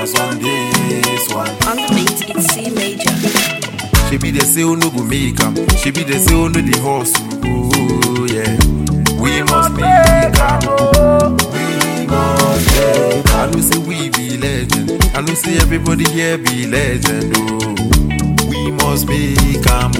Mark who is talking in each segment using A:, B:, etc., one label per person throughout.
A: pass on this one.
B: On the beat, it's C major.
A: She be the say, oh no go make am. She be the say, oh no the horse. Oh yeah. We must make am. We must make am. I know say we be legend. I know say everybody here be legend. Oh, we must make am.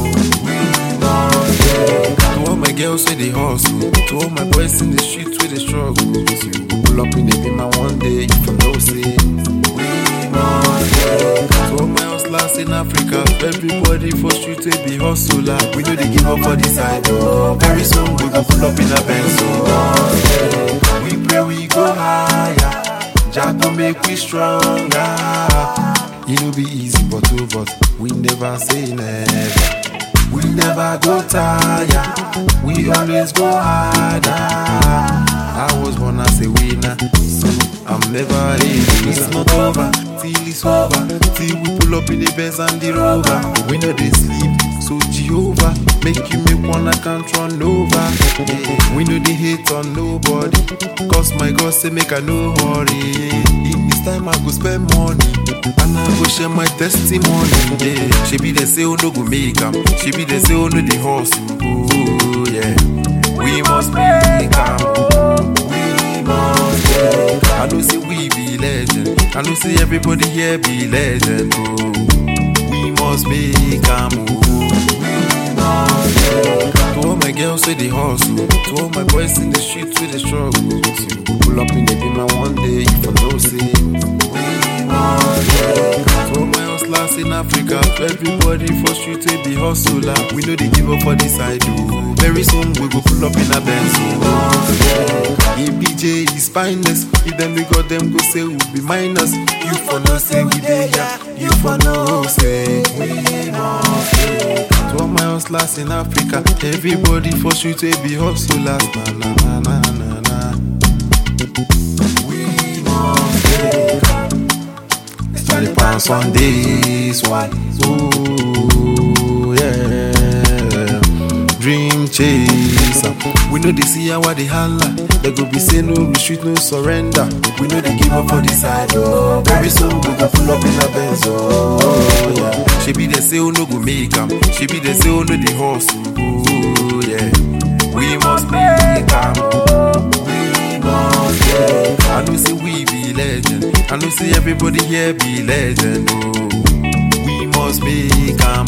A: To all my girls say they hustle, to all my boys in the streets where they struggle. So you go pull up in the beam and one day you from no say we must make. To all my hustlers in Africa, everybody for street they be hustler. We know they give up for this side. Oh, very soon we go pull up in a Benz. So we pray we go higher. Jah go make we stronger. It will be easy but we never say never. We never go tired, we always go harder. I was born as a winner, so I'm never leaving. It's not over, till it's over, till we pull up in the Benz and the Rover. We know they sleep, so Jehovah, make you make one I can't run over. Yeah. We know they hate on nobody, cause my God say make I no hurry. It's time I go spend money, and I go share my testimony. Yeah. She be the say oh no go make am. She be the say oh no the horse. Oh yeah. We must make am. We must make am. I know say we be legend. I know say everybody here be legend. Oh, we must make am. We must make am. To all my girls say they hustle, to all my boys in the streets with the struggle. So you pull up in the beam and one day you for no say we must make am. To all my hustlers in Africa, everybody for street they be hustler. We know they give up for this side. Oh, very soon we go pull up in a Benz. ABJ is finest. If them we got them go say we be minus. You for no say we dey ya. You for no say we must make. To all my hustlers in Africa, everybody for street they be hustlers. Na na na na na na. We must make. Charlie Pants on this one. Oh yeah. Dream chaser. We know they see how they holla. They go be say no retreat, no surrender. We know they give up for this side. Oh, very soon we go pull up in a Benz. Oh yeah. She be the say oh no go make am. She be the say oh no the horse. Oh yeah. We must make am. We must make am. I know say we be legend. I know say everybody here be legend. Oh, we must make am.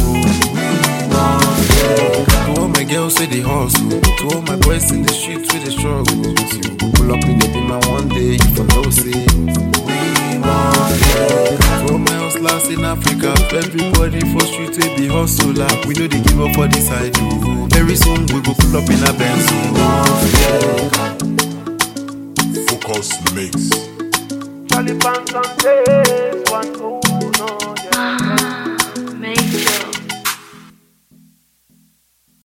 A: To all my girls say they hustle, to all my boys in the streets with the struggle. So you go pull up in the beam and one day you for no say we must make. To all my hustlers in Africa, everybody for street they be hustler. We know they give up for this side. Oh, very soon we go pull up in a Benz.
C: Focus mix.
D: Charlie Pants on this one, oh no, yeah.